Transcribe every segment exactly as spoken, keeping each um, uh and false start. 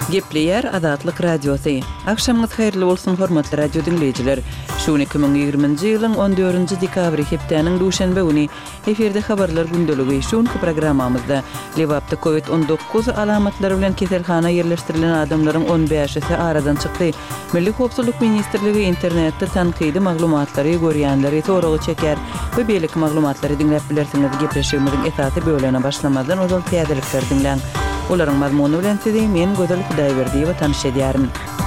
Gepleyer Azatlyk Radiosu. Akşamyňyz haýyrly bolsun hormatly radio dinleýijiler. Şu iki bin ýygrymynjy ýylyň on dördünji dekabry hepdeniň duşanbe güni eferde habarlar gündöligi şuňky programmamyzda Lewapda covid on dokuz alamatlary bilen keselhana ýerleşdirilen adamlaryň on beşi aradan çykdy. Milli Howpsuzlyk Ministrligi internetde tanqidi maglumatlary görýänleri soragy çeker we beýlik maglumatlary dinläp bilersiňiz. Gepleşigimiziň esasy bölüne başlamadan ozal täzelikler dinleň. Olaryň mazmuny bilen sizi men Gözel Hudaýberdiýewa tanış edýärim.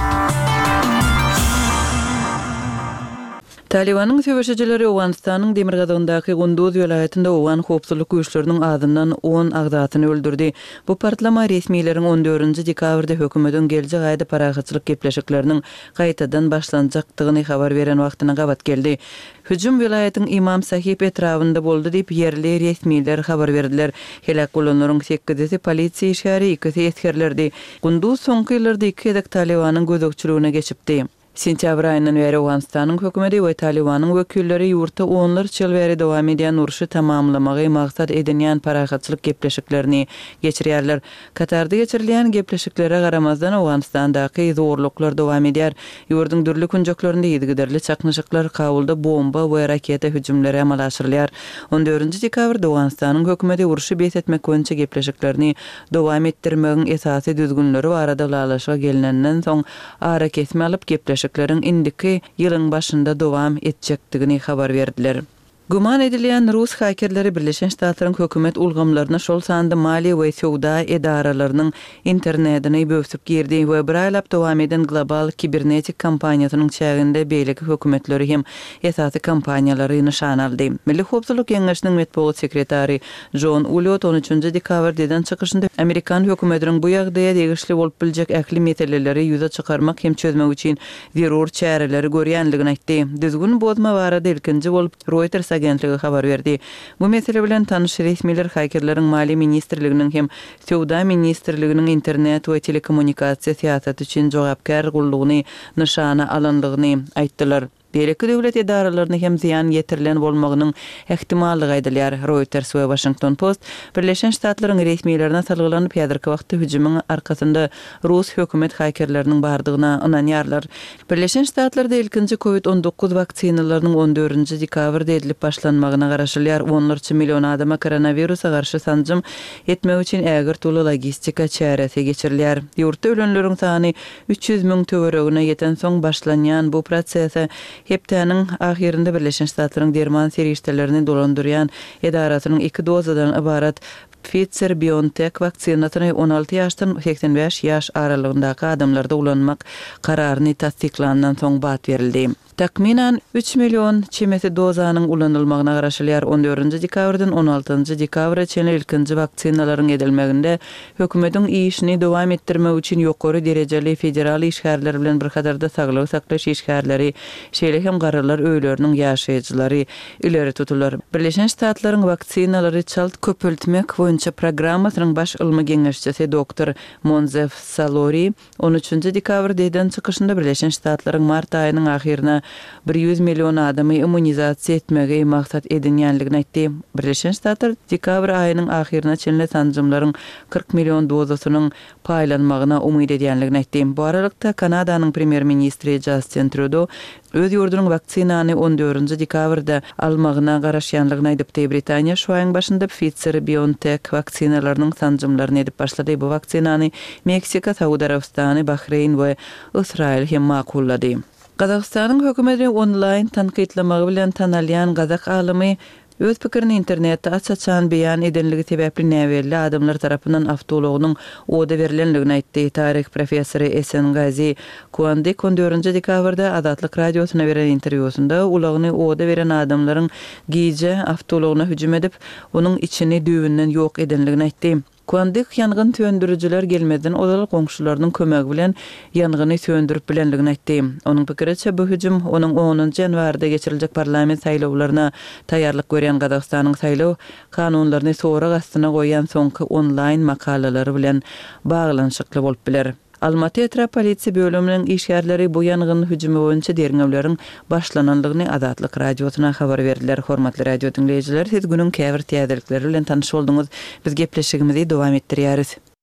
Talibanyň söwüşçileri Owganistanyň Demirgazagyndaky Gunduz ýolaýatynda Owgan howpsuzlyk güýçleriniň adından on agdatyny öldürdi. Bu partlama resmiýetleriniň on dördünji dekabrda hökümetiň geljek aýda paragatçylyk gepleşikleriniň gaýtadan başlanjakdygyny habar beren wagtyna gabat geldi. Hüjüm vilayatyň Imam Sahip etrafynda boldy diýip yerli resmiýetler habar berdiler. Helak bolanlaryň sekizisi polisiýa işgäri, ikisi eskerlerdi. Gunduz soňky ýyllarda iki edek Talibanyň gözegçiligine geçipdi. Sentýabr aýyndan beri Owganistanyň hökümeti we Talibanyň wekilleri ýurtda onlar çyl beri dowam edýän uruşy tamamlamagy maksat edinýän paragatçylyk gepleşiklerini geçirýärler. Katarda geçirilen gepleşiklere garamazdan Owganistandaky zorluklar dowam edýär. Ýurdun dürli kunjoklarynda ýedigiderli çaknyşyklar, kabulda bomba we raketa hüjümleri amal aşyrylýar. on dördünji dekabrda Owganistanyň hökümeti uruşy beýt etmek boýunça gepleşiklerini dowam etdirmegiň esasy düzgünleri barada laşyga gelinenden soň ara kesme alyp gepleşik indiki ýylyň başynda dowam etjekdigini habar berdiler. Guman edilýän Rus hakerleri Birleşen Ştatlaryň hökümet ulgamlaryna şol sandy mali we sowda edaralarynyň internetini böwsüp girdi we bir aýlap dowam eden global kibernetik kampaniýasynyň çäginde beýleki hökümetleri hem esasy kampaniýalary nişan aldy. Milli Howpsuzlyk Geňeşiniň medeniýet sekretary John Ulot on üçünji dekabrdan çykyşynda Amerikan hökümetiniň bu ýagdaýa degişli bolup biljek ähli meseleleri ýüze çykarmak hem çözmek üçin zerur çäreleri görýänligini aýtdy. Düzgün bozma barada ilkinji bolup Reuters agentligi habar berdi. Bu mesele bilen tanış resmiýetler hakerleriň Mali ministrliginiň hem Sowda ministrliginiň internet we telekommunikasiýa siýasaty üçin jogapkar gullugyny nişana alandygyny aýtdylar. Beýleki döwlet edaralaryna hem ziýan ýetirilen bolmagynyň ähtimallygy aýdylýar. Reuters we Washington Post Birleşen Ştatlaryň resmiýetlerine salgylanyp ýazyrky wagtda hüjümüň arkasynda Rus hökümet hakerleriniň bardygyna ynanýarlar. Birleşen Ştatlarda ilkinji covid on dokuz vaksinalarynyň on dördünji dekabrda edilip başlanmagyna garaşylýar. Onlarça million adama koronawirusa garşy sanjym etmek üçin ägir tuly logistika çäresi geçirilýär. Ýurtda ölenleriň sany üç ýüz miň töweregine ýeten soň başlanýan bu prosese hepdeniň ahirinde Birleşen Ştatlaryň derman serişdelerini dolandyrýan edarasynyň iki dozadan ibarat Pfizer-BioNTech vaksinasyny on alty ýaşdan seksen beş ýaş aralygyndaky adamlarda ulanmak kararyny tasdiklandan soň bat berildi. Takminan üç million çemesi dozanyň ulanylmagyna garaşylýar. on dördünji dekabrdan on altynji dekabra çenli ilkinji vaksinalaryň edilmeginde hökümetiň işini dowam etdirmek üçin ýokary derejeli federal işgärler bilen bir kadarda saglyk saklaş işgärleri, şeýle hem garalar öýleriniň ýaşaýjylary ileri tutular. Birleşen Ştatlaryň vaksinalary çalt köpültmek boýunça programmasynyň baş ilmi geňeşçisi doktor Monzef Salori on üçünji dekabrdan çykyşynda Birleşen Ştatlaryň mart aýynyň ahirine bir ýüz million adamy immunizasiýa etmegi maksat edinýänligini aýtdy. Birleşen Ştatlar dekabr aýynyň ahirine çenli sanjymlaryň kırk million dozasynyň paýlanmagyna umyt edýänligini aýtdy. Bu aralykda Kanadanyň premier ministri Justin Trudeau öz ýurdunyň vaksinany on dördünji dekabrda almagyna garaşýanlygyny aýdypdy. Britaniýa şu aýyň başynda Pfizer-BioNTech vaksinalarynyň sanjymlaryny edip başlady. Bu vaksinany Meksika, Saudy Arabistany, Bahreyn we Israil hem makullady. Gazagystanyň hökümeti online tanqidlamagy bilen tanalýan gazak alimy öz pikirini internetde açaçan beýan edenligi sebäpli näwelli adamlar tarapyndan awtologynyň oda berilenligini aýtdy. Tarih professory Esen Gazi Kuandik on dördünji dekabrda Azatlyk radiosyna beren interwýusynda ulagyny oda beren adamlaryň giýje awtologyna hüjüm edip onuň içini düwünden ýok edenligini aýtdy. Kuandik ýangyn söndürüjiler gelmeden odal goňşularynyň kömegi bilen ýangyny söndürüp bilenligini aýtdy. Onuň pikiriçe bu hüjüm onuň onunji ýanwarda geçiriljek parlament saýlawlaryna taýýarlyk görýän Gazagystanyň saýlaw kanunlaryny sorak astyna goýan soňky online makalalary bilen baglanşykly bolup biler. Almaty etrap polisiýa bölüminiň işgärleri bu ýangyn hüjümi boýunça deriňewleriň başlananlygyny Azatlyk radiosyna habar berdiler. Hormatly radio dinleýijiler, siz günüň käbir täzelikleri bilen tanyş bolduňyz. Biz gepleşigimizi dowam etdirýäris.